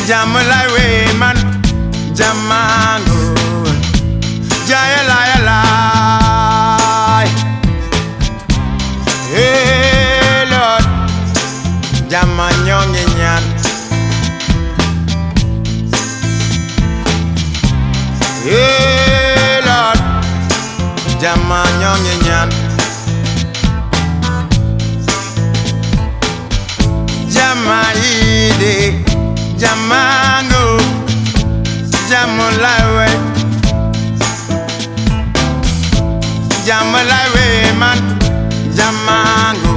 Jamulai Wayman, Jamango, Jayalai. Hey Lord, Jamanyonginyan. Hey Lord, Jamanyonginyan. Jamaide, Jamango, Jamulai, Jamulai man, Jamango,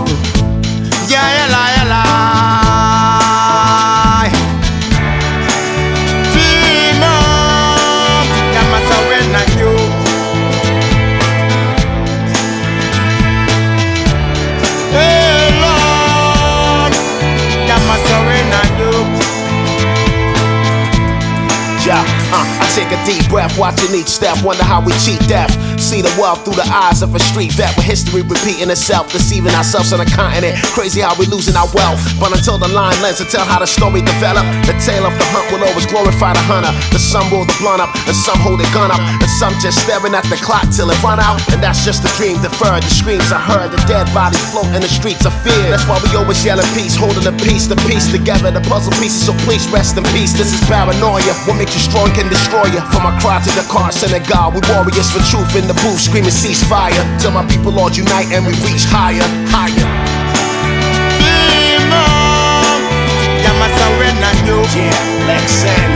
Jayalai. Fimo, Yamasawena you. Hey Lord, Yamasawena you. Yeah, I take a deep breath, watching each step, wonder how we cheat death. See the world through the eyes of a street vet, with history repeating itself, deceiving ourselves on a continent. Crazy how we losing our wealth, but until the line lends to tell how the story developed, the tale of the hunt will always glorify the hunter. The some roll the blunt up, and some hold a gun up, and some just staring at the clock till it run out. And that's just a dream deferred, the screams I heard, the dead bodies float in the streets of fear. That's why we always yelling peace, holding the piece together, the puzzle pieces, so please rest in peace. This is paranoia, what makes you strong can destroy you. From Accra to Dakar, Senegal, we warriors for truth in the booth, screaming ceasefire, till my people all unite and we reach higher, higher. Fimo, Yamasawena you. Yeah, Lexan.